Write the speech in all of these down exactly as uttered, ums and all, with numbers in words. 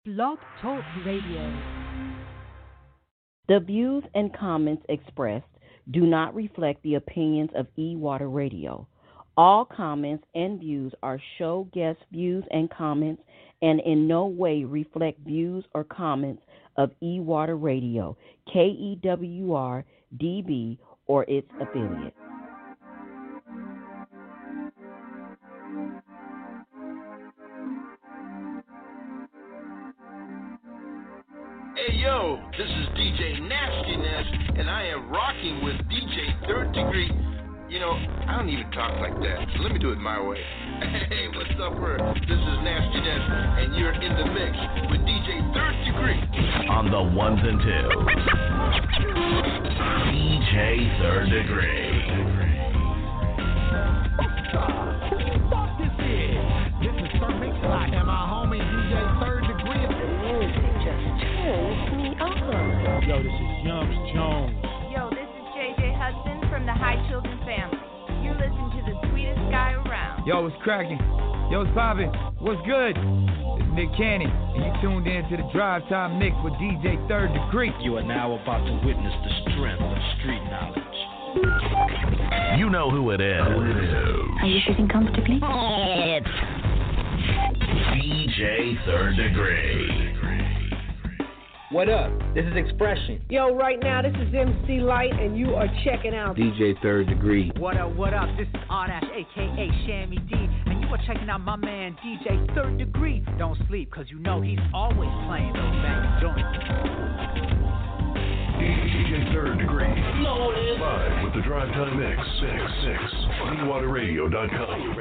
Blog Talk Radio. The views and comments expressed do not reflect the opinions of E-Water Radio. All comments and views are show guest views and comments and in no way reflect views or comments of E-Water Radio, K E W R, D B, or its affiliates. Hey yo, this is D J Nastiness, and I am rocking with D J Third Degree. You know, I don't even talk like that, so let me do it my way. Hey, what's up, bro? This is Nastiness, and you're in the mix with D J Third Degree. On the ones and twos, D J Third Degree. Fuck this is. This is Sir Mix-a-Lot and my homie D J Third Degree. Yo, this is Youngs Jones. Yo, this is J J Hudson from the High Children family. You're listening to the sweetest guy around. Yo, what's cracking? Yo, it's poppin'. What's good? It's Nick Cannon, and you tuned in to the Drive Time Mix with D J Third Degree. You are now about to witness the strength of street knowledge. You know who it is. Are you sitting comfortably? It's D J Third Degree. What up? This is Expression. Yo, right now, this is M C Light, and you are checking out D J Third Degree. What up, what up? This is R-Dash, a k a. Shammy D, and you are checking out my man, D J Third Degree. Don't sleep, because you know he's always playing those banging joints. D J Third Degree. Live with the Drive Time Mix. six six E water radio dot com.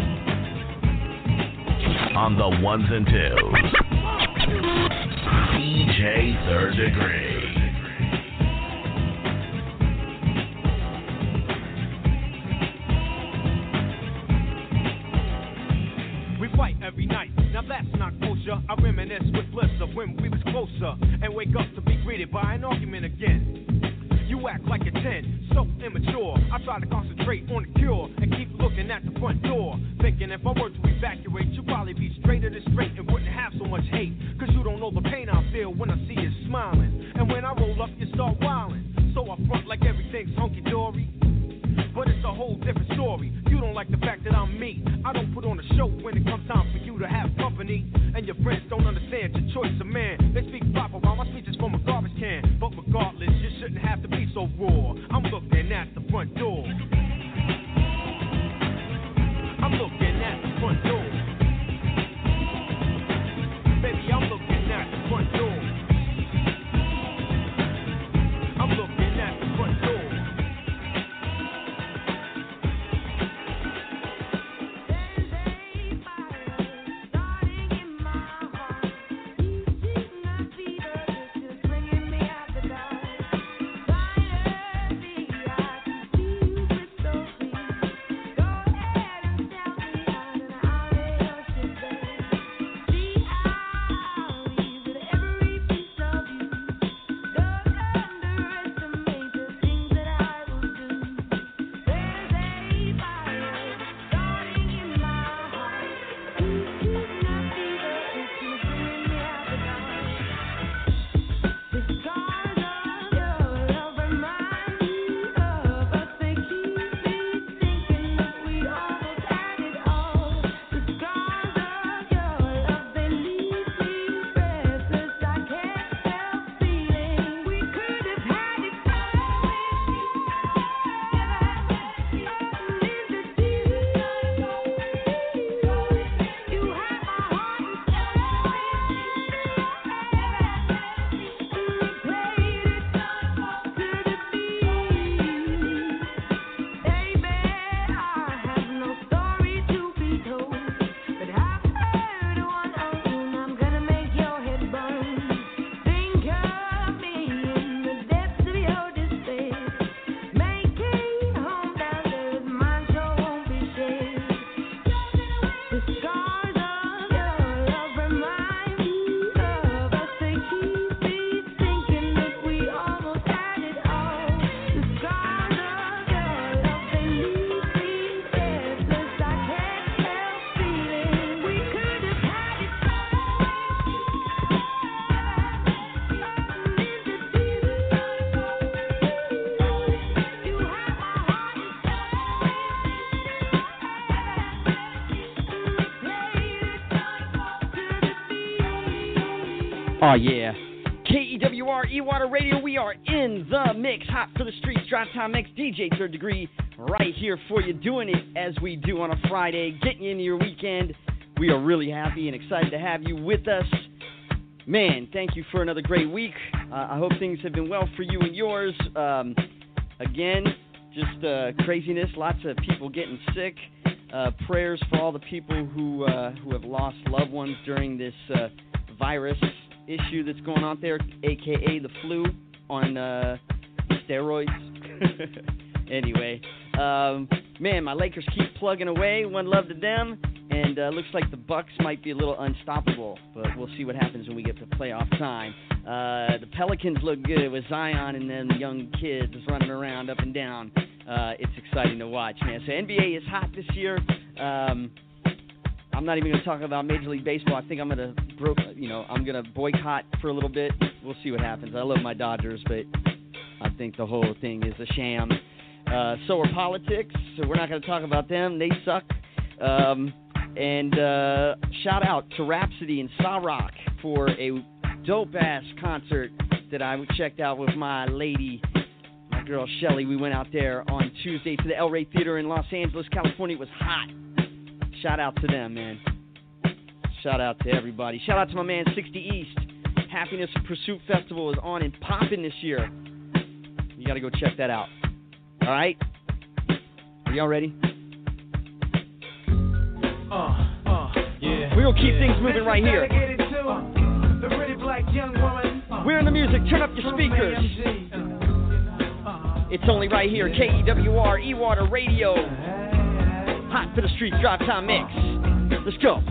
On the ones and twos, D Degree. We fight every night, now that's not kosher. I reminisce with bliss of when we was closer, and wake up to be greeted by an argument again. You act like a ten, so immature. I try to concentrate on the cure and keep looking at the front door, thinking if I were to evacuate, you'd probably be straighter than straight and wouldn't have so much hate. Cause you don't know the pain I feel when I see you smiling, and when I roll up, you start wilding. So I front like everything's hunky-dory, but it's a whole different story. You don't like the fact that I'm me. I don't put on a show when it comes time for you to have company, and your friends don't understand your choice of man. They speak proper while my speech is from a garbage can. But regardless, you shouldn't have to be so raw. I'm looking at the front door. I'm looking at the front door. Baby, I'm looking at the front door. I'm looking at the front door. Oh, yeah. K E W R, E-Water Radio, we are in the mix. Hot for the streets, Drive Time Mix, D J Third Degree, right here for you, doing it as we do on a Friday, getting you into your weekend. We are really happy and excited to have you with us. Man, thank you for another great week. Uh, I hope things have been well for you and yours. Um, again, just uh, craziness, lots of people getting sick. Uh, prayers for all the people who uh, who have lost loved ones during this uh, virus issue that's going on there, a k a the flu on uh, steroids. Anyway, um, man, my Lakers keep plugging away. One love to them. And uh, looks like the Bucks might be a little unstoppable, but we'll see what happens when we get to playoff time. Uh, the Pelicans look good with Zion and them young kids running around up and down. Uh, it's exciting to watch, man. So N B A is hot this year. Um, I'm not even going to talk about Major League Baseball. I think I'm going to, bro- you know, I'm going to boycott for a little bit. We'll see what happens. I love my Dodgers, but I think the whole thing is a sham. Uh, so are politics. So we're not going to talk about them. They suck. Um, And uh, shout out to Rhapsody and Saw Rock for a dope-ass concert that I checked out with my lady, my girl Shelly. We went out there on Tuesday to the El Rey Theater in Los Angeles, California. It was hot. Shout out to them, man. Shout out to everybody. Shout out to my man sixty East. Happiness Pursuit Festival is on and popping this year. You got to go check that out. All right? Are y'all ready? Uh, uh, yeah. We're going to keep yeah. things moving right here. Uh, the pretty black young woman. Uh, We're in the music. Turn up your speakers. It's only right here, K E W R, E-Water Radio. Hot for the streets, drive time mix. Let's go.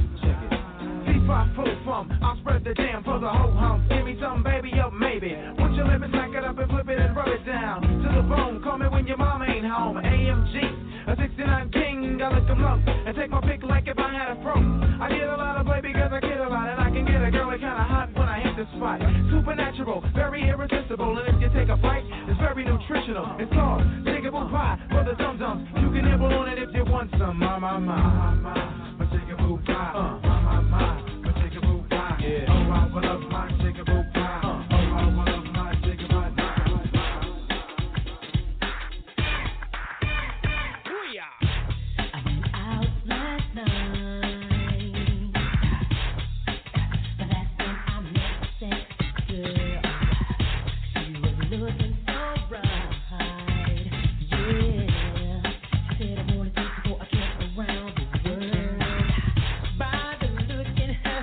I'll spread the jam for the whole hum. Give me some, baby, up maybe. Once you live it, stack it up and flip it and rub it down to the bone. Call me when your mom ain't home. A M G, a sixty-nine king, I lick them up and take my pick like if I had a fro. I get a lot of play because I get a lot, and I can get a girl that kinda hot when I hit the spot. Supernatural, very irresistible, and if you take a bite, it's very nutritional. It's called Jigaboo Pie for the dum dums. You can nibble on it if you want some. My my my my my, my Jigaboo Pie. Uh, my my my. Yeah. Oh, I will love my Jigaboo pie. Uh, oh, I will love my Jigaboo pie. Booyah! I went out last night, but that's when I met a sexy girl. She was looking so bright, yeah. She said I wanna take you for a trip around the world. By the look in her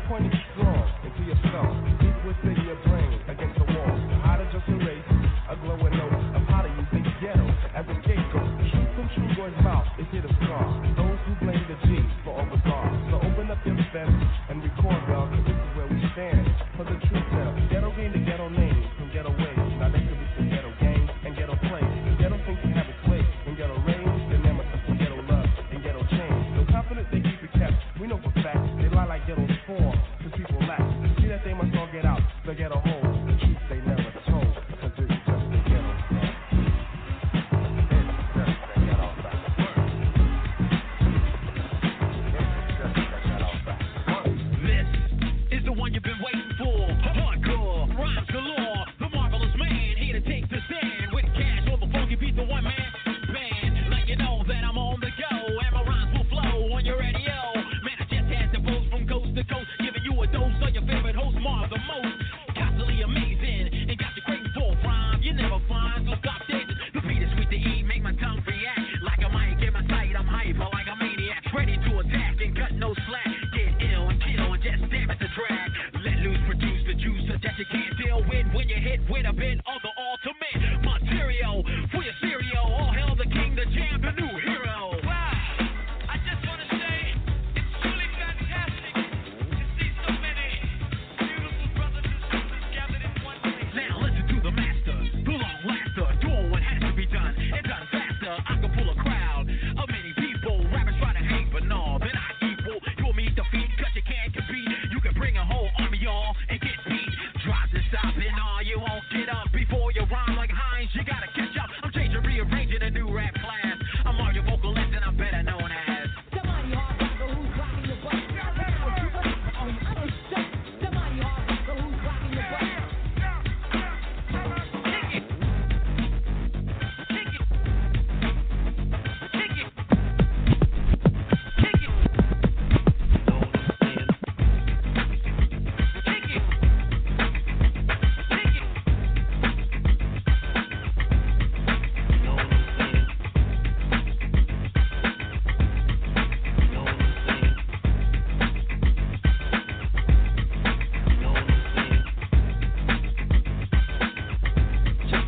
Strong into your soul, deep within your brain, against the wall. How to just erase a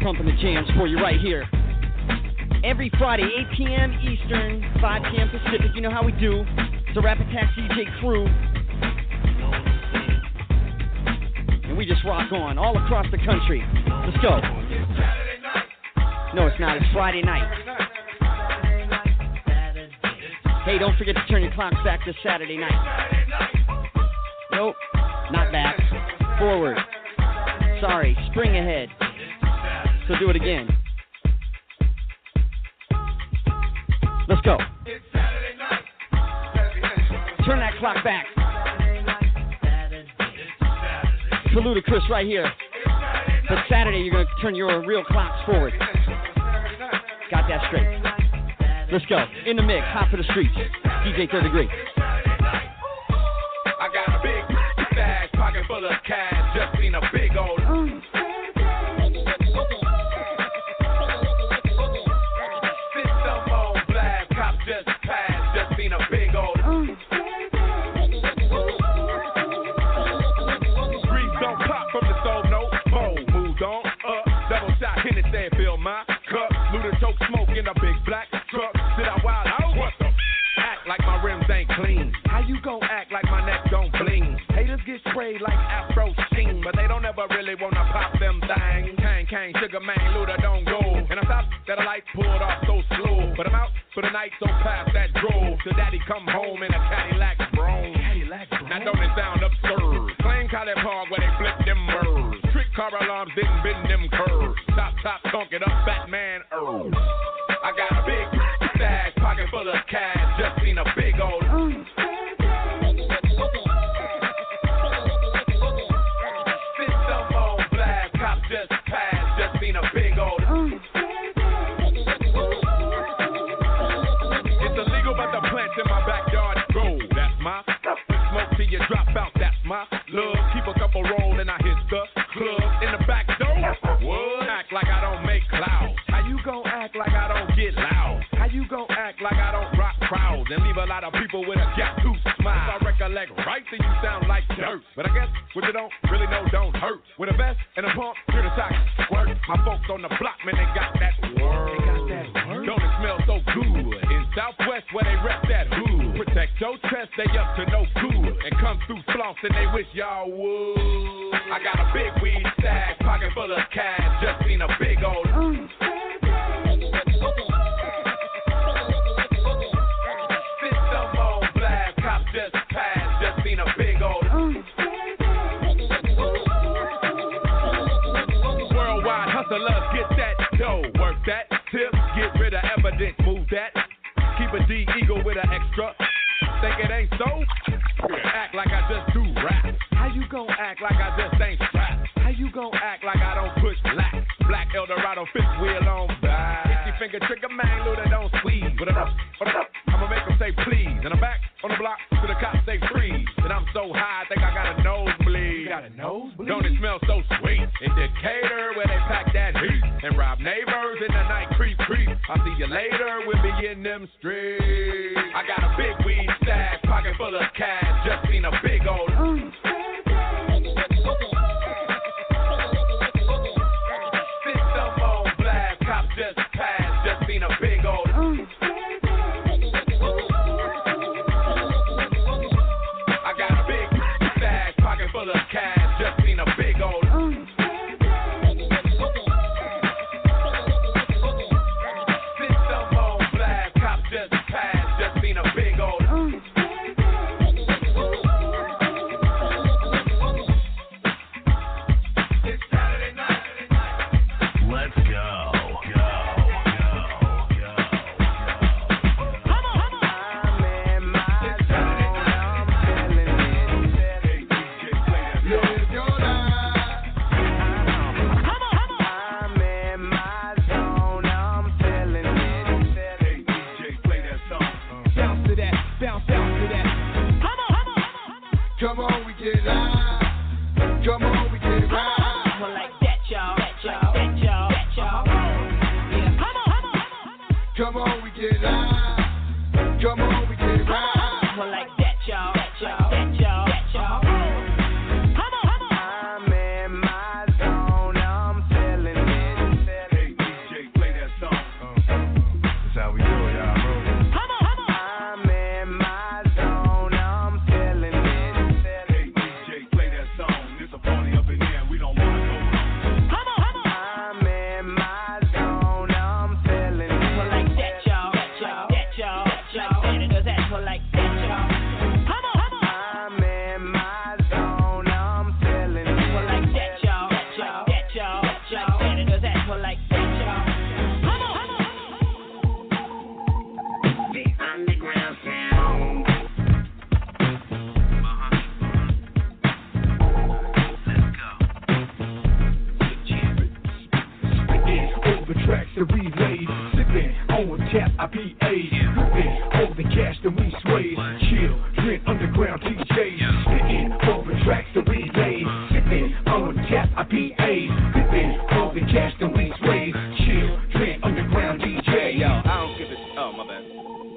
pumping the jams for you right here. Every Friday, eight p.m. Eastern, five p.m. Pacific. You know how we do. It's a Rap Attack D J crew. And we just rock on all across the country. Let's go. No, it's not. It's Friday night. Hey, don't forget to turn your clocks back to Saturday night. Nope, not back. Forward. Sorry, spring ahead. So do it again. Let's go. Turn that clock back. To Ludacris right here. But Saturday, you're going to turn your real clocks forward. Got that straight. Let's go. In the mix, hot for the streets. D J Third Degree. I got a big stash, pocket full of cash. Just seen a big old. Mm. System on blast, cops just passed. Just seen a big old. Mm. Streets don't pop from the stove, no. Bold, moved on up. Double shot, Hennessy said, fill my cup. Luda choke smoke in a big black truck. Did I wild out? What the? Act like my rims ain't clean. How you gon' act like my neck don't bling? Haters get sprayed like Afro Sheen, but they don't ever really wanna pop them things. Kang, Kang, Sugar Man, Luda don't go. And I thought that a light pulled off so slow, but I'm out for the night so past that drove. Till daddy come home in a Cadillac Brougham. Cadillac Brougham. Now don't it sound absurd? Plain College Park where they flip them birds. Trick car alarms didn't bend them curves. Top, top, thunk it up, Batman Earl. I got a big stash, pocket full of cash. Just seen a big old. Mm. System on blast, cops just passed. Just seen a big old. Mm. It's illegal, but the plants in my backyard grow. That's my smoke till you drop out. That's my love. Keep a couple roll and I hit the club in the back door. What? Act like I don't make clouds. How you gon' act like I don't get loud? How you gon' act like I don't rock crowds and leave a lot of people with a gap tooth smile? If I recollect right, then you sound like dirt. But I guess what you don't really know don't hurt. With a vest and a pump, hear the shots squirt. My folks on the block, man, they got that word. They got that word. Don't it smell so good? In Southwest where they rep that hood. Protect your chest, they up to no good. And come through floss and they wish y'all would. I got a big weed stack, pocket full of cash. Just seen a big old. Mm. System on blast, cops just passed. Just seen a big old. Mm. Worldwide hustlers, get that dough. Work that tip, get rid of evidence, move that. Keep a D eagle with an extra. Think it ain't so? Act like I just do rap. How you gon' act like I just ain't strapped? How you gon' act like I don't push black? Black Eldorado, fifth wheel on back. Fifty finger trigger, man, Luda don't squeeze. What up, what up? I'ma make them say please. And I'm back on the block to the cops say freeze. And I'm so high, I think I got a nosebleed. You got a nosebleed? Don't it smell so sweet? In Decatur, where they pack that heat. And rob neighbors in the night, creep, creep. I'll see you later, we'll be in them streets. I got a big weed stash, pocket full of cash. Just seen a big old. Mm. System on blast, cops just passed. Just seen a big old. Mm. I got a big stash, pocket full of cash. Just seen a big old. Mm. System on blast, cops just passed. Just seen a big old. Mm. Come on, we get live. Come on, we get live. Well, like that, y'all. That, y'all. That, y'all. That, y'all. the relay. Sipping on tap, I P A. Flipping over the cash, then we sway. Chill, drink underground D Js. Spitting over tracks, the relay. Sipping on tap, I P A. Flipping over the cash, then we sway. Chill, drink underground D Js. Yo, I don't give a. Oh, my bad.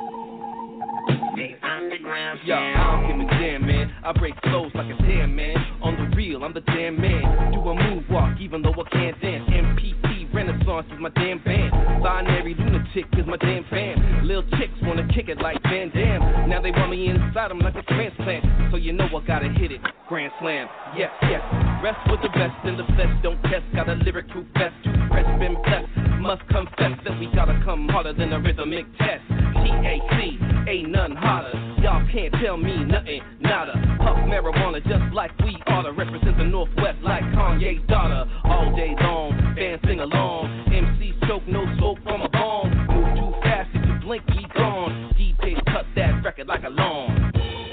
Yo, I don't give a damn, man. I break flows like a damn man. On the real, I'm the damn man. Do a moonwalk even though I can't dance. M P C Renaissance is my damn band. Binary lunatic is my damn fan. Lil chicks wanna kick it like Van Damme. Now they want me inside them like a transplant. So you know I gotta hit it. Grand slam. Yes, yes. Rest with the best in the flesh. Don't test. Got a lyric proof vest. Too fresh, been blessed. Must confess that we gotta come harder than a rhythmic test. T A C, ain't none hotter. Y'all can't tell me nothing, nada. Puff marijuana just like we oughta. Represent the Northwest like Kanye's daughter. All day long, fans sing along. M Cs choke, no smoke from a bomb. Move too fast, if you blink, we gone. D Js cut that record like a lawn.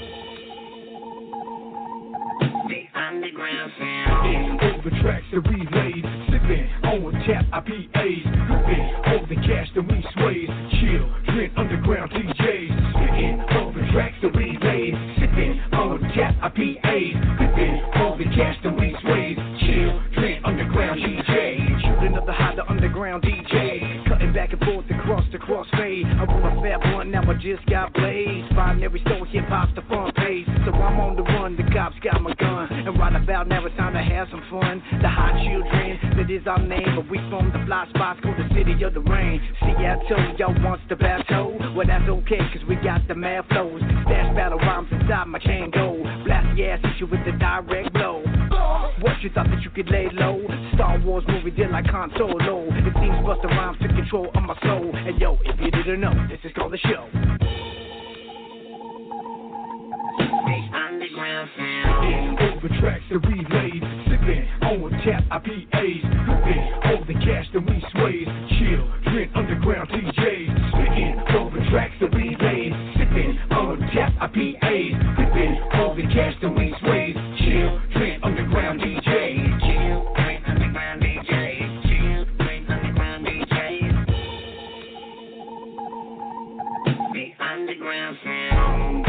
The underground sound. Over tracks, the relay. Sipping on tap, I P As. Flipping over the cash, then we sway. Chill, drink underground D Js. Spitting over tracks, the relay. Sipping on tap, I P As. Flipping over the cash, then we sway. Chill, drink underground D Js. Shooting up the hot, the underground D Js. Cutting back and forth across the crossfade. I roll a fat blunt, now I just got blazed. Find every store, hip hop's the front page. So I'm on the run, the cops got my gun. And right about now it's time to have some fun. The hot children, that is our name. But we from the fly spots, go the city of the rain. Seattle, y'all wants the battle. Well that's okay, cause we got the mad flows. Stash battle rhymes inside my chain go. Blast the ass, hit you with the direct blow. What you thought that you could lay low? Star Wars movie did like Han Solo. It seems Busta Rhymes took control of my soul. And yo, if you didn't know, this is called the show. Underground sound. Over tracks, the relay. Sipping on tap, I P As. Flipping over the cash, then we sway. Chill, drink underground D Js. Spitting over tracks, the relay. Sipping on tap, I P As. Flipping over the cash, then we sway. Chill, drink underground D Js. Chill, drink underground D Js. Chill, drink underground D Js. The underground sound.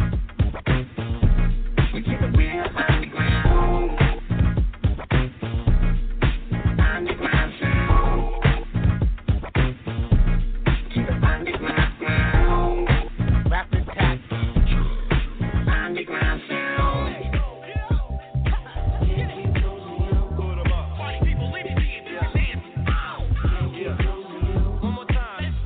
We keep it real underground. Underground sound. Keep it underground sound. Rap attack. Underground sound. One more time.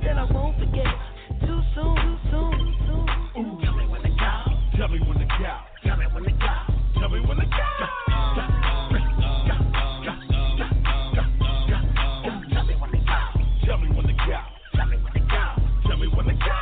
Tell me when to count. Tell me when to go. Tell me when to go. Tell me when to go. Tell me when to go. Tell me when to go. Tell me when to go.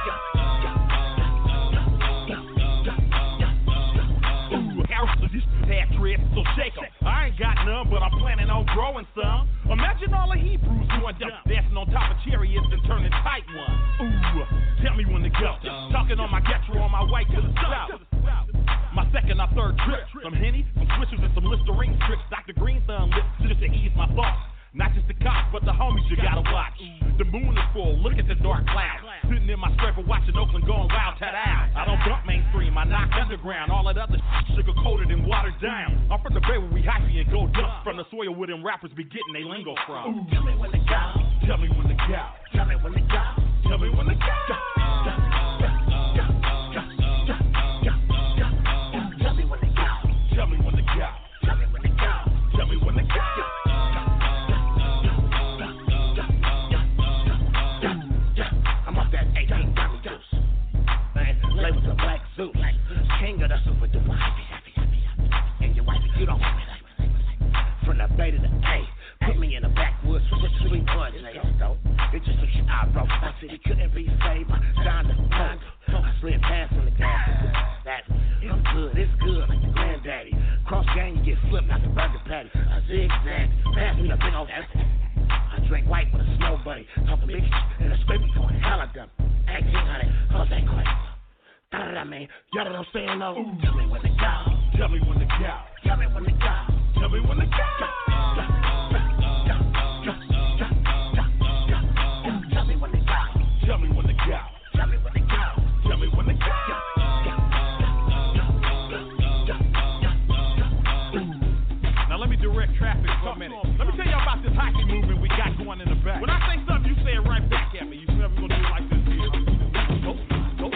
Patriots, so shake 'em. I ain't got none, but I'm planning on growing some. Imagine all the Hebrews doing dumb, dancing on top of chariots and turning tight ones. Ooh, tell me when to go. Talking on my Getro on my way to the south. My second or third trip. Some Henny, some switches, and some Listerine strips. Doctor Green thumb lips just to ease my thoughts. Not just the cops, but the homies you gotta watch. The moon is full, look at the dark clouds. Sitting in my scraper watching Oakland going wild, ta-da. I don't dump mainstream, I knock underground. All that other sugar coated and watered down. I'm from the Bay where we hyphy and go dump. From the soil where them rappers be getting they lingo from. Ooh, tell me when to go. Tell me when to go. Tell me when to go. Tell me when to go. Tell me when to go. Tell me when to go. Tell me when to go. Tell me when to go. Lay with the black suit, king of the super duper happy, happy, happy, happy. And your wife, you don't want me like, like, like. From the Bay to the A, put me in the backwoods with the sweet ones. It just took your eyebrow. I said he couldn't be saved by Donda. I slid past on the gas. That I'm good, it's good like the granddaddy. Cross game, you get flipped like a burger patty. A zigzag, pass me the big old ass. I drink white with a snow buddy. Talking big and a scrapey going hella dumb. eighteen hundred, cause that quick. I mean, y'all don't say no. Ooh, tell me when to go. Tell me when to go. Tell me when to go. Tell me when to go. Tell me when to go. Tell me when to go. Tell me when to go. Tell me when to go. Now let me direct traffic for a minute. Let me tell you about this hockey movement we got going in the back. When I say something, you say it right back at me. You never gonna do it like this here. Go, go.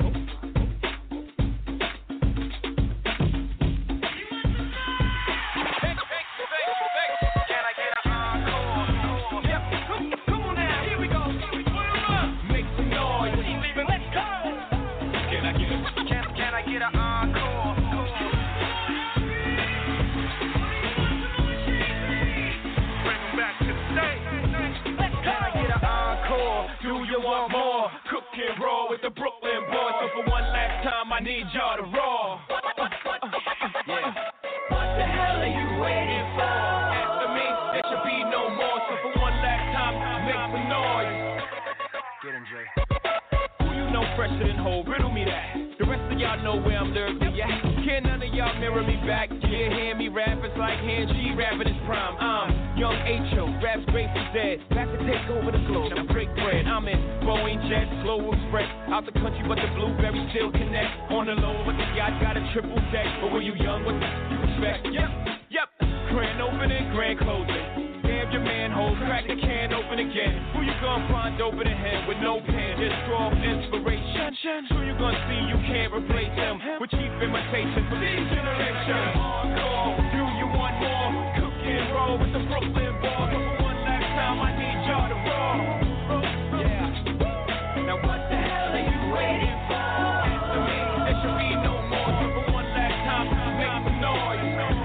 The Brooklyn boys, so for one last time I need y'all to roar. Yeah. What the hell are you waiting for? After me, there should be no more. So for one last time, make some noise. Get him, Jay. Who you know fresher than Ho? Riddle me that. The rest of y'all know where I'm lyrically at. Can none of y'all mirror me back? Yeah, hear me rap, it's like hearing G rap in his prime. I'm Young H O, raps Grateful Dead. Back to take over the globe, now break bread. I'm in Boeing Jet, Slow Express. Out the country, but the blueberries still connect. On the low, but the yacht got a triple deck. But when you young, what the you expect? Yep, yep. Grand opening, grand closing. Damn your manhole, crack the can open again. Who you gonna find open in hand with no pen? Just strong inspiration. Who you gonna see you can't replace him with cheap imitation from these generations? Hardcore, do you want more? Cook and roll with the Brooklyn ball. But for one last time, I need y'all to roll. Yeah. Now what the hell are you waiting for? Answer me, there should be no more. So for one last time, make some noise.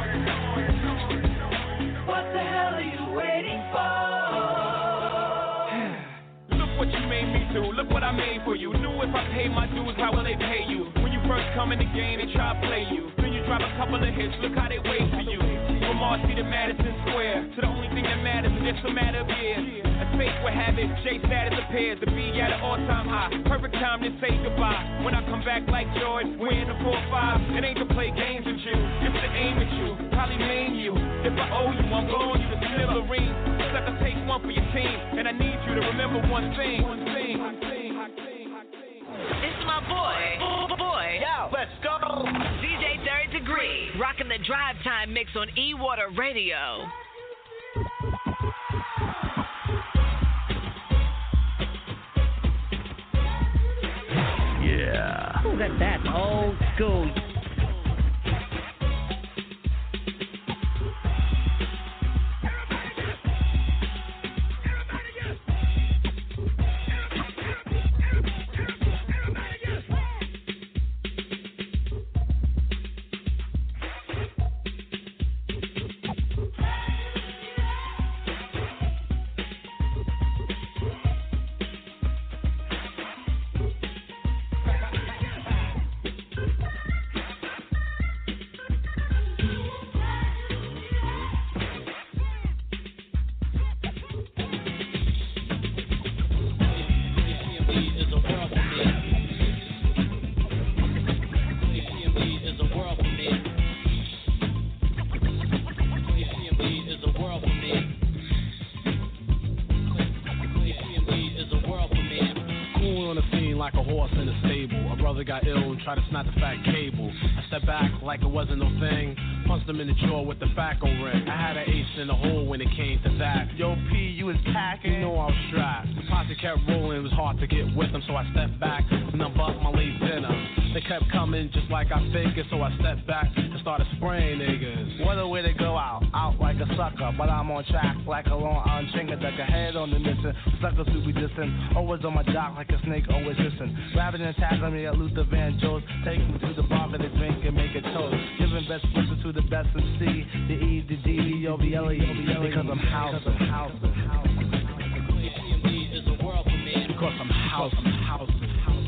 What the hell are you waiting for? Look what you made me do. Look what I made for you. Knew if I paid my dues, how will they pay you? When you first come in the game, they try to play you. Then you drop a couple of hits. Look how they wait for you. From Marcy to Madison Square, to the only thing that matters is it's a matter of years. As fate would have it, J status appears to be at an all-time high. Perfect time to say goodbye. When I come back like Jordan, we're in the four five. It ain't to play games with you, it's to aim at you, probably maim you. If I owe you, I'm blowing you the smithereens. It's like I take one for your team, and I need you to remember one thing. One thing. It's my boy, boy, boy. Yo, let's go. D J Third Degree, rocking the Drive Time mix on E-Water Radio. Yeah. Ooh, that, that's old school. horse in the stable. A brother got ill and tried to snap the fat cable. I stepped back like it wasn't no thing. Punched him in the jaw with the tobacco ring. I had an ace in the hole when it came to that. Yo, P, you was packing. You know I was strapped. The posse kept rolling. It was hard to get with them, so I stepped back and unbucked my late dinner. They kept coming just like I figured, so I stepped back and started spraying niggas. What a way to go out, out like a sucker. But I'm on track like a long arm chinga duck. Ahead on the mission, suckers who be distant. Always on my jock like a snake, always listen. Grabbing and tackling me at Luther Vandross. Taking me to the bar and the drink and make a toast. Giving best wishes to the best M C. The E, the D, the O, the L, the O, the L. Because I'm house, I'm house, I'm house. Is a world for me. Because I'm house, I'm house, I'm house.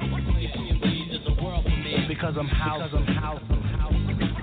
Is a world for me. Because I'm house, I'm house, I'm house.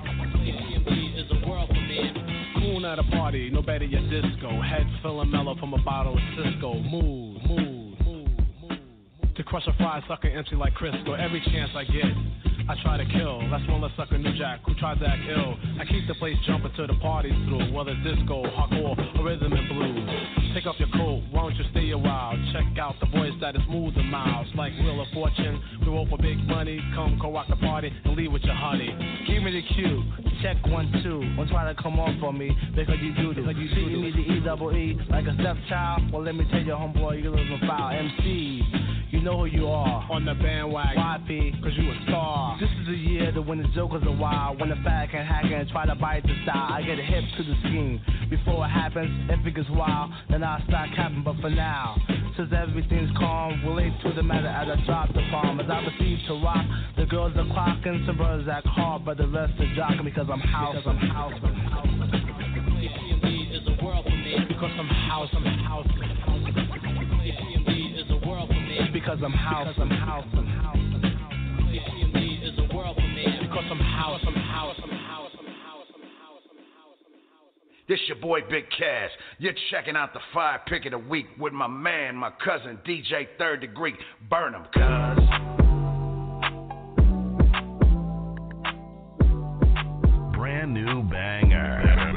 Is a world for me. Coon at a party, no better your disco. Head feeling mellow from a bottle of Cisco. Move, move, move, move. To crush a fly sucker empty like Crisco. Every chance I get, I try to kill. That's one less sucker New Jack who tried to act ill. I keep the place jumping till the party's through. Whether it's disco, hardcore, or rhythm and blues. Take off your coat, why don't you stay a while? Check out the boys that is smooth and miles. Like Wheel of Fortune, we roll for big money. Come, go rock the party and leave with your honey. Give me the cue, check one, two. Don't try to come on for me, because you do this. Because you see me the E double E, like a stepchild. Well, let me tell you, homeboy, you live in foul. M Cs, you know who you are. On the bandwagon, Y P, cause you a star. This is the year that when the jokers are wild. When the fat can hack and try to bite the style. I get a hip to the scheme. Before it happens, if it gets wild, then I'll start capping. But for now, since everything's calm, relate to the matter as I drop the bomb. As I proceed to rock, the girls are clocking. Some brothers act hard, but the rest are jocking. Because I'm house, because I'm house, I'm house. Is a world for me. Because I'm house, I'm house, I'm house. Is a world for me. Because I'm house, I'm house, I'm house. Is a world for me. Because I'm house, I'm house, I'm house, I'm house, I'm house, I'm house. This your boy Big Cash. You're checking out the Fire Pick of the Week with my man, my cousin D J Third Degree. Burn 'em, cuz. Brand new banger.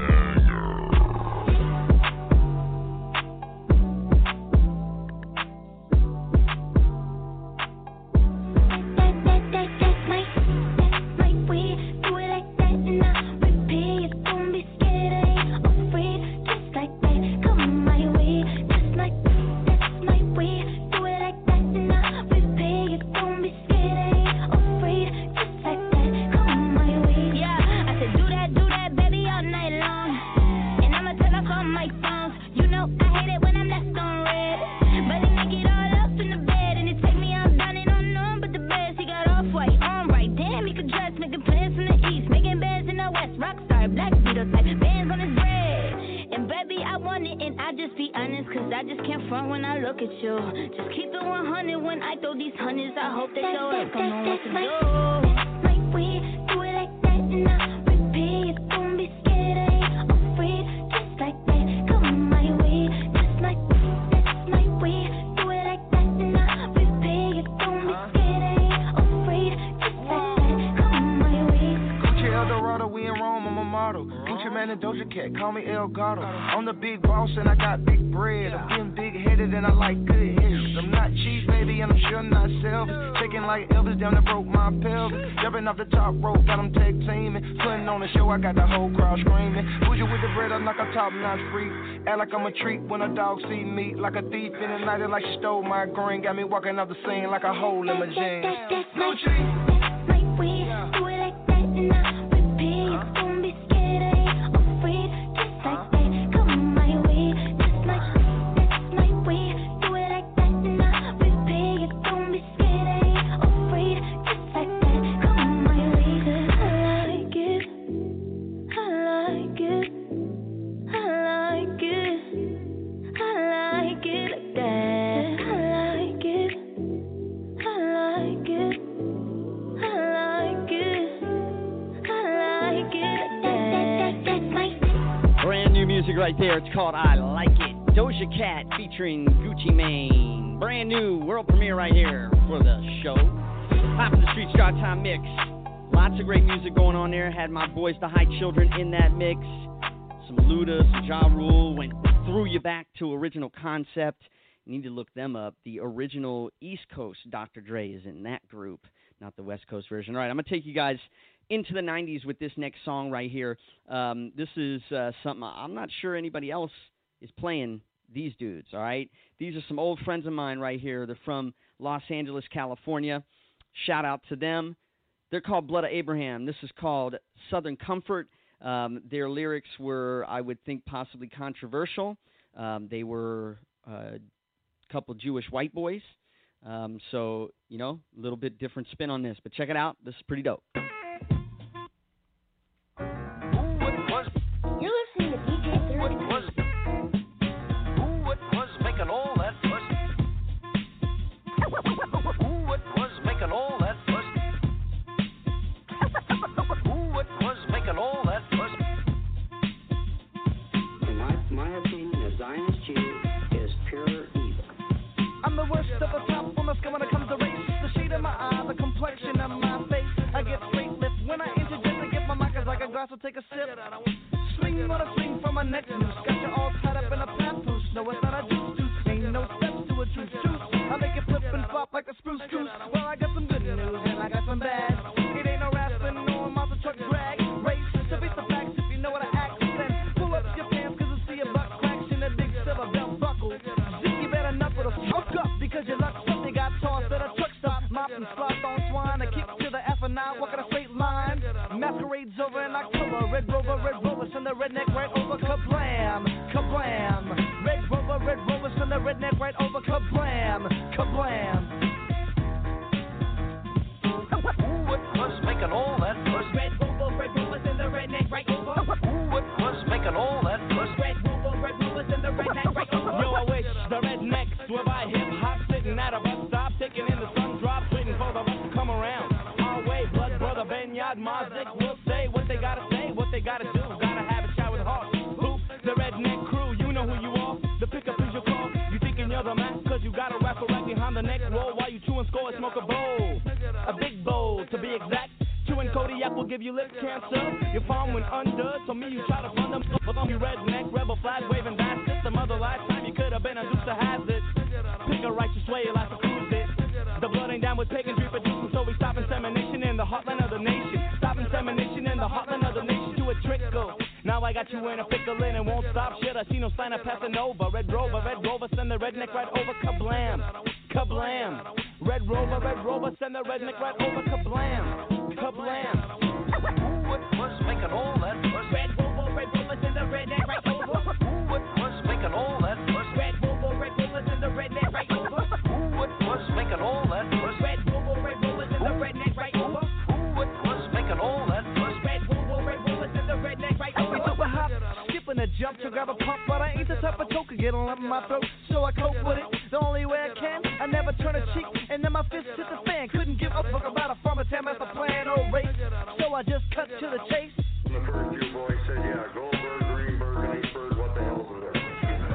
I'm the big boss and I got big bread. I'm getting big headed and I like good hitters. I'm not cheap, baby, and I'm sure not selfish. Taking like Elvis down and broke my pelvis. Jumping off the top rope, got them tag teaming. Putting on the show, I got the whole crowd screaming. Bougie with the bread, I'm like a top notch freak. Act like I'm a treat when a dog see me. Like a thief in the night, like she stole my green. Got me walking off the scene like a hole in my jeans. No cheat. That's my way. Do it like that and I repeat. Don't be scared, I ain't afraid. Just like that, come my way. Just like that's my way. Do it like that and I repeat. Don't be scared, I ain't afraid. Just like that, come my way. I like it. I like it. I like it. I like it like that. I like it. I like it. I like it. I like it like that. That's my brand new music right there. It's called I Like It. Doja Cat featuring Gucci Mane. Brand new world premiere right here for the show. Top of the Streets Drive Time Mix. Lots of great music going on there. Had my boys, the High Children, in that mix. Some Luda, some Ja Rule. Went threw you back to original concept. You need to look them up. The original East Coast Doctor Dre is in that group, not the West Coast version. All right, I'm going to take you guys into the nineties with this next song right here. Um, this is uh, something I'm not sure anybody else is playing these dudes, all right? These are some old friends of mine right here. They're from Los Angeles, California. Shout out to them. They're called Blood of Abraham. This is called Southern Comfort. Um, their lyrics were, I would think, possibly controversial. Um, they were uh, a couple Jewish white boys. Um, so, you know, a little bit different spin on this. But check it out. This is pretty dope. You're listening to D J thirty degree. Who was making all that fuss? Who was making all that fuss? Who was making all that fuss? In my, my opinion, a Zionist Jew is pure evil. I'm the worst of the top on the scale when it comes to race. The shade of my eye, the complexion of my face. I get straight lift when I interject and get my mic as like a glass will take a sip. Swing on a swing from my neck loose. Got you all tied up in a papoose. No, it's not a juice juice. Ain't no steps to a juice juice. I make it flip and flop like a spruce goose. Well, I got some good news and I got some bad. It ain't no wrestling, no monster truck drag. Race to beat the facts if you know what I act. Then pull up your pants cause I see a buck cracks in a big silver belt buckle. Think you better knuckle the fuck up because your luck something got tossed at a truck stop. Mopping sloth on swine. A kick to the F and I walking a straight line. Masquerades over in October. Red Rover, Red Rover, send the redneck right over. Kablam, kablam. Red Rover, Red Rover, send the redneck right over. Kablam, kablam. Who was making all that fuss? Red Rover, Red Rover, send the redneck right over. Who was making all that fuss? Red Rover, Red Rover, send the redneck right over. Yo, I wish the rednecks were by hip hop, sitting at a bus stop, taking in the sun drop, waiting for the bus to come around. Our way, blood brother Ben Yad Mazik will say what they gotta say, what they gotta do. Gotta have a chat with heart. Who? The redneck crew. You know who you are. The pickup is your call. You thinking you're the man? Cause you got a rifle right behind the neck roll while you chew and score and smoke a bowl. A big bowl, to be exact. Chewing Kodiak will give you lip cancer. Your farm went under, so me you try to fund them. But I'm you redneck, rebel flag waving bastard. Some other lifetime you could have been a deuce to hazard. Pick a righteous way, your life to cruise it. The blood ain't down with paganry producing, so we stop insemination in the heartland of the nation. Stop insemination in the heartland of the nation to a trickle. Now I got you in a pickle in and won't stop shit. I see no sign of passing over. Red Rover, Red Rover, send the redneck right over. Kablam, kablam. Red Rover, Red Rover, send the redneck right over. Kablam, kablam. Who was making all that fuss? Red Rover, Red Rover, send the redneck right over. Who was making all that fuss? Red Rover, Red Rover, send the redneck right over. Who was making all that fuss? Red Rover, Red Rover, send the redneck right over. Who was making all that fuss? Red Rover, Red Rover, send the redneck right over. We took a hop, skipping a jump to grab a pump, but I ain't the type of toke to get on up in my throat, so I cope with it the only way I can. I never turn a cheek, and then my fist hit the fan. Couldn't give a fuck about a farmer town as a plan or race, so I just cut to the chase. The first few boys said, yeah, Goldberg, Greenberg, and Eastberg, what the hell's in there?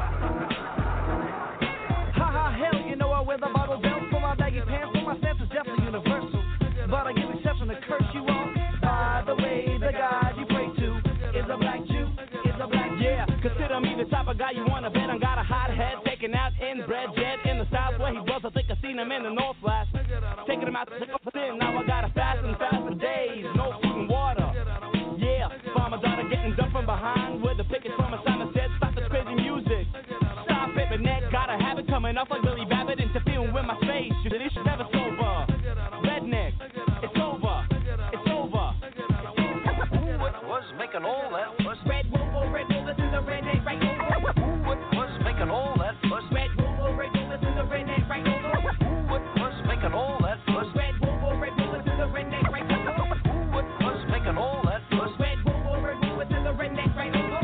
Ha ha, hell, you know I wear the bottle belt for my baggy pants, so my stance is definitely universal. But I give exception to curse you all. By the way, the God you pray to is a black Jew, is a black Jew. Yeah, consider me the type of guy you wanna bet on. Got a hot head, taken out inbred jet in the south where he was. I think I seen him in the north last. Taking him out to sin, now I got a fast and fast for days, no food and water. Yeah, farmer daughter getting dumped from behind with the pickets from a sign that said stop this crazy music. Stop it, but neck got a habit coming off like Billy Babbitt, interfering with my face. You this shit never sober. Redneck, it's over, it's over. Who was making all that fuss? Red Rover, Red Rover, send the redneck right over. Who was making all that fuss? Red Rover, Red Rover, send the redneck right over. Who was making all that fuss? Red Rover, Red Rover, send the redneck right over. Who was making all that fuss? Red Rover, Red Rover, send the redneck right over.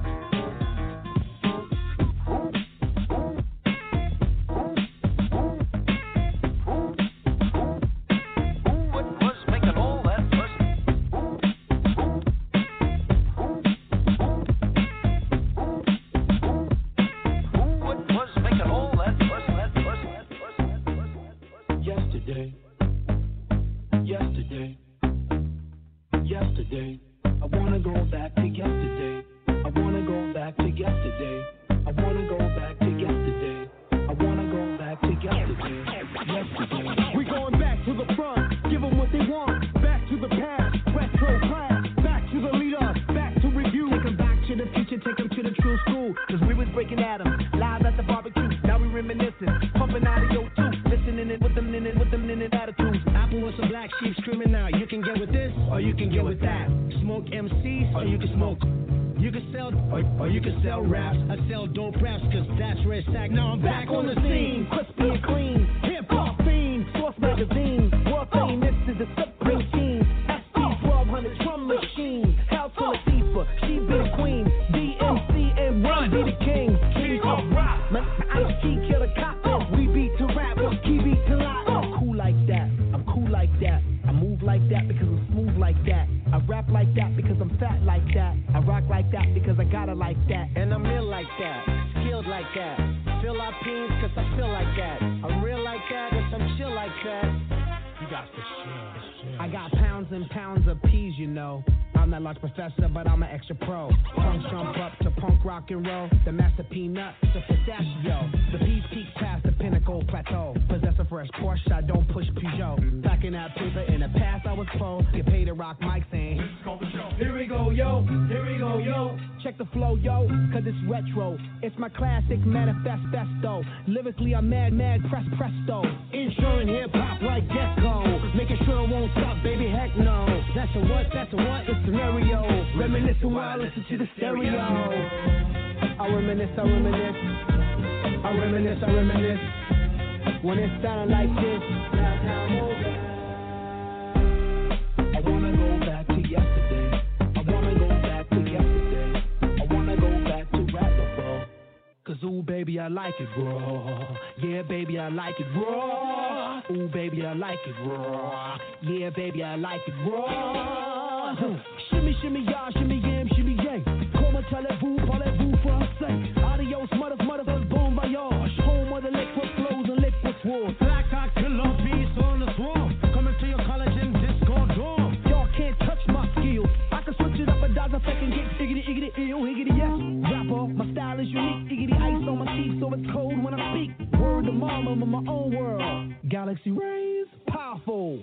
Yesterday, yesterday, yesterday. I wanna go back to yesterday. I wanna go back to yesterday. I wanna go back to yesterday. I wanna yesterday, yesterday. We going back to the front, give them what they want. Back to the past, retro class. Back to the leader, back to review. Take them back to the future, take them to the true school. Cause we was breaking atoms, live at the barbecue. Now we reminiscing, pumping out of your tooth. Listening it with them in it, with them in it attitudes. Apple with some black sheep screaming out. You can get with this, or you can get with that. Smoke M Cs, or you can smoke. You can sell, or, or you can sell raps. I sell dope raps, cause that's where it's at. Now I'm back on the scene, crispy and clean. Hip hop fiend, Source Magazine. World fame, this is the Supreme Team. S P twelve hundred drum machine. Hell to Latifah, she be the queen. D M C and Run be the king. King of rock. My Ice T kill the cop. We beat to rap, key beat to lock. I'm cool like that, I'm cool like that. I move like that because I'm smooth like that. I rap like that because I'm fat like that. I rock like that because I got it like that. And I'm ill like that, skilled like that. Feel our peas cause I feel like that. I'm real like that, yes I'm chill like that. You got the shit. I got pounds and pounds of peas, you know. I'm not large professor, but I'm an extra pro. Punk jump up to punk rock and roll. The master peanut, the pistachio. The peas peak past the pinnacle plateau. Possess a fresh Porsche, I don't push Peugeot. Packing out paper in the past, I was pro. Get paid to rock mics and here we go, yo. Here we go, yo. Check the flow, yo, cause it's retro. It's my classic manifesto. Lyrically, I'm mad, mad, press, presto. Ensuring hip hop like Gecko. Making sure it won't stop, baby, heck no. That's a what, that's a what, it's scenario. Reminiscing while I listen to the stereo. I reminisce, I reminisce. I reminisce, I reminisce. When it sounded like this. I wanna go back to yesterday. I wanna go back to yesterday. I wanna go back to rap. Cause ooh baby I like it raw. Yeah baby I like it raw. Ooh baby I like it raw. Yeah baby I like it raw. Shimmy shimmy ya, shimmy yam, shimmy yang. Comment allez-vous, parlez-vous français. Adios mothers, mothers, bon voyage. Home of the liquid flows and liquid war. Black hot killer beast on the swarm. Coming to your college in Discord dorm. Y'all can't touch my skills. I can switch it up a dodge effect and get iggity, iggity, ill, higgity, yes. Rapper, my style is unique. Iggity ice on my teeth so it's cold when I speak. Word to mama, I'm in my own world. Galaxy rays, powerful.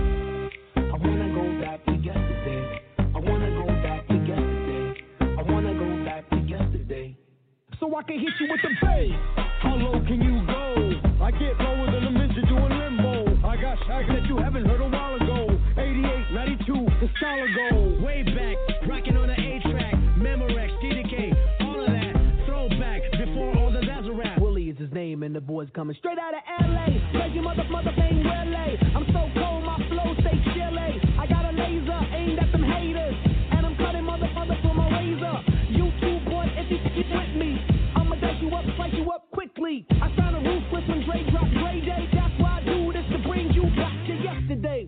I wanna go back to yesterday. I wanna go back to yesterday. I wanna go back to yesterday. So I can hit you with the bass. How low can you go? I get lower than a midget doing limbo. I got shots that you haven't heard a while ago. eighty-eight, ninety-two, the style ago. Way back, rocking on the A-track. Memorex, D D K, all of that. Throwback, before all the that's a rap. Willie is his name and the boys coming straight out of L A. Cause your mother, mother ain't Willie. I'm so cold, my flow stay chilly. I got a laser aimed at them haters. And I'm cutting mother, mother from my razor. You two boys, if you keep with me, I'ma dash you up, slice you up quickly. I sound a ruthless when Dre drop Dre Day. That's why I do this to bring you back to yesterday.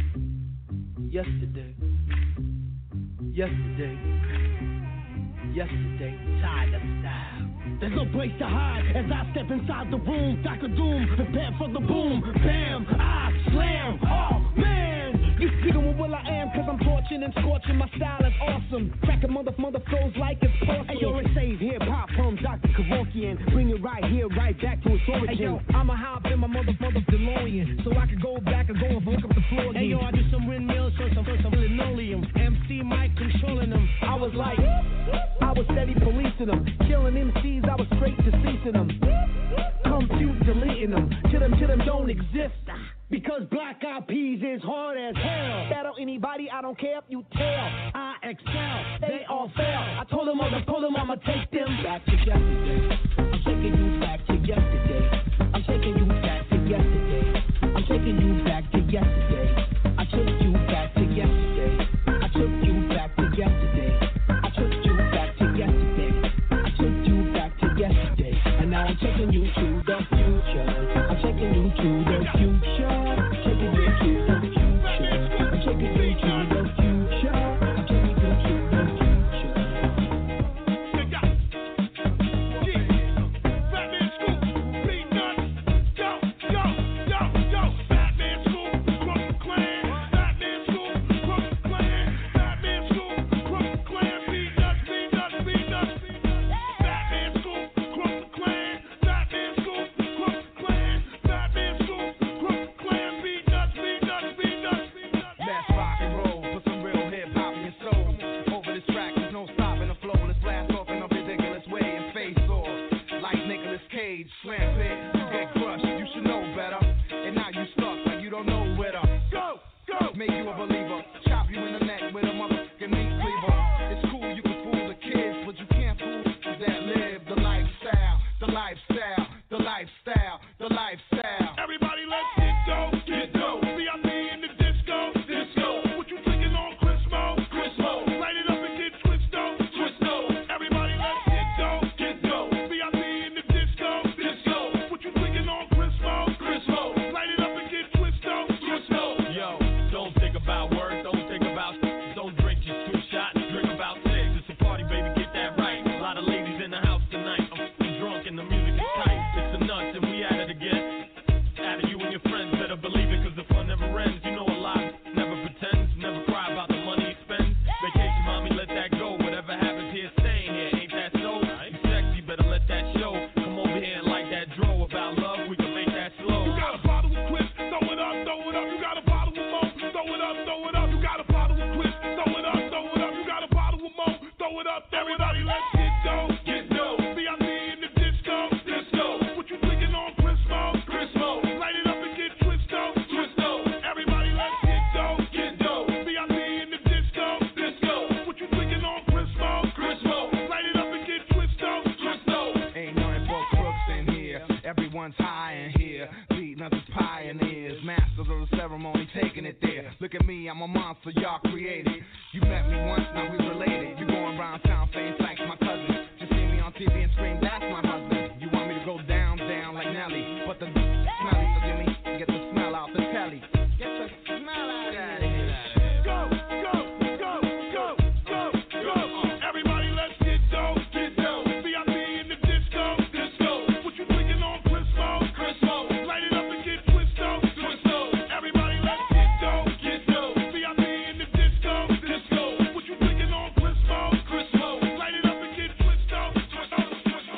Yesterday. Yesterday. Yesterday. Tired of style. There's no place to hide as I step inside the room. Doctor Doom, prepare for the boom. Bam, I slam. Oh, man. You speaking with Will I Am, cause I'm torching and scorching. My style is awesome. Cracking mother, mother flows like it's porcelain. Hey, yo, it says hip hop from Doctor Kevorkian. Bring it right here, right back to its origin. Hey, yo, I'ma hop in my mother, mother DeLorean. So I can go back and go and hook up the floor again. Hey, yo, I do some windmills, so some, some linoleum. M C Mike controlling them. I was like, I was steady policing them. Killing M Cs, I was straight deceasing them. Compute deleting them. Till them, till them don't exist. Because Black Eyed Peas is hard as hell. Battle anybody, I don't care if you tell. I excel, they all fail. I told them I'ma pull them, I'ma take them back to yesterday. I'm taking you back to yesterday. I'm taking you back to yesterday. I'm taking you back to yesterday. I took you back to yesterday. I took you back to yesterday. I took you back to yesterday. I took you back to yesterday. And now I'm taking you to the future. I'm taking you to the future. Taking you to the future. I'm taking you to the future. I'm taking you to the future. Batman Scoop, Peanuts, yo, yo, yo, yo. Batman Scoop, Crook Clan. Batman Scoop, Crook Clan. Batman Scoop, Crook Clan. Peanuts, Peanuts, Peanuts. Batman Scoop, Crook Clan. Batman Scoop, Crook Clan. me, I'm a monster y'all created. You met me once, now we related. You going around town saying thanks, my cousin. Just see me on T V and scream, that's my husband. You want me to go down, down like Nelly, but the smelly, forgive me, get the smell out the telly. Get the smell out of here. Go, go, go, go, go, go. Everybody, let's get dope, get dope. V I P in the disco, disco. What you thinking on Crispo, Crispo? Light it up and get twisto, twisto. Everybody, let's get dope, get dope. V I P in the disco, disco. What you thinking on Crispo, Crispo? Light it up and get twisto, twisto, twisto.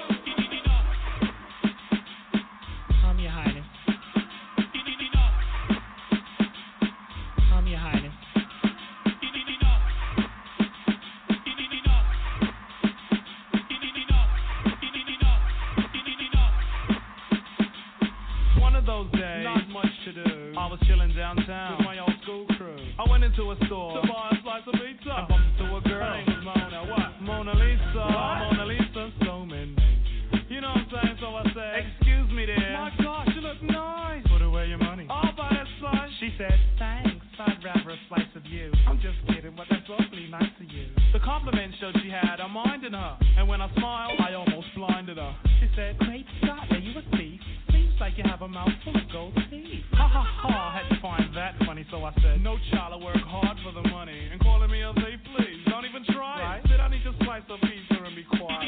Um, Your Highness. Um, Your Highness. One of those days, not much to do. I was chilling downtown with my old school crew. I went into a store to buy a slice of pizza. I bumped into a girl. Her name was Mona. What? Mona Lisa. What? Mona Lisa. So many. You know what I'm saying? So I said, excuse me there. My gosh, you look nice. Put away your money. I'll buy that slice. She said, thanks. I'd rather a slice of you. I'm just kidding, but that's awfully nice of you. The compliment showed she had a mind in her. And when I smiled, I almost blinded her. She said, great Scott, are you a thief? Seems like you have a mouth full of gold teeth. Ha ha ha, I had to find that funny, so I said, no child, I work hard for the money. And calling me a thief, please, don't even try right. it. Said I need to slice a pizza and be quiet.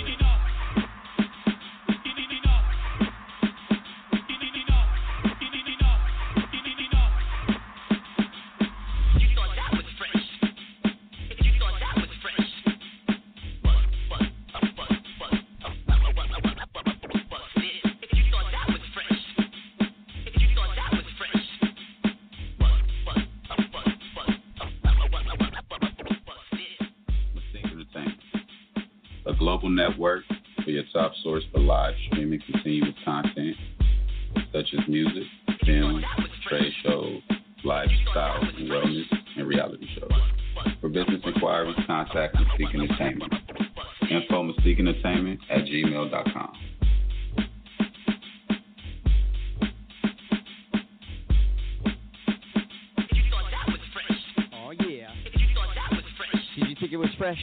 Global network for your top source for live streaming continuous content such as music, film, trade shows, lifestyle and wellness, and reality shows. For business inquiries, contact Mystique Entertainment. Info Mystique Entertainment at gmail dot com. Oh yeah. Did you think it was fresh?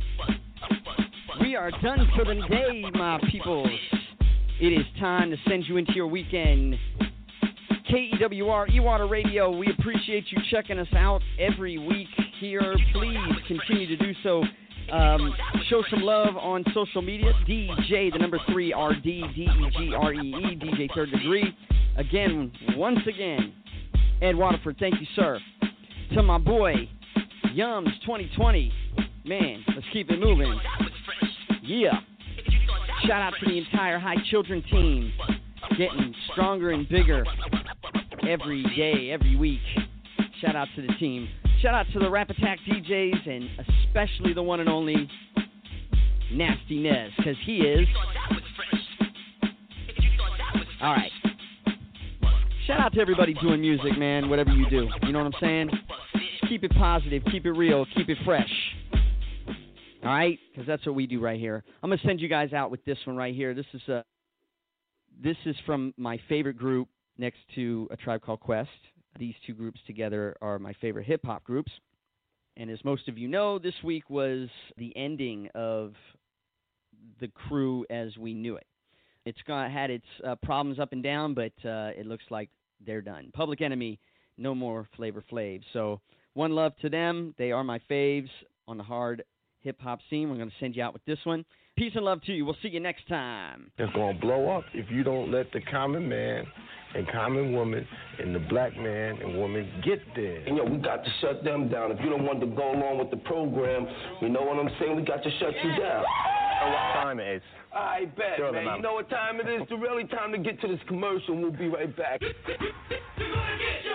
We are done for the day, my peoples. It is time to send you into your weekend. K E W R, E-Water Radio, we appreciate you checking us out every week here. Please continue to do so. Um, show some love on social media. D J, the number three, R D, D E G R E E, D J Third Degree. Again, once again, Ed Waterford, thank you, sir. To my boy, Yums twenty twenty. Man, let's keep it moving. Yeah. Shout out to the entire High Children team. Getting stronger and bigger every day, every week. Shout out to the team. Shout out to the Rap Attack D Js and especially the one and only Nasty Nez, because he is. All right. Shout out to everybody doing music, man, whatever you do. You know what I'm saying? Keep it positive, keep it real, keep it fresh. All right? Because that's what we do right here. I'm going to send you guys out with this one right here. This is a, this is from my favorite group next to A Tribe Called Quest. These two groups together are my favorite hip-hop groups. And as most of you know, this week was the ending of the crew as we knew it. It's got, had its uh, problems up and down, but uh, it looks like they're done. Public Enemy, no more Flavor Flav. So one love to them. They are my faves on the hard hip-hop scene. We're going to send you out with this one. Peace and love to you. We'll see you next time. It's going to blow up if you don't let the common man and common woman and the black man and woman get there. And yo, we got to shut them down. If you don't want to go along with the program, you know what I'm saying? We got to shut you down. And what time it is? I bet, Sure, man. man. You know what time it is? It's really time to get to this commercial. We'll be right back.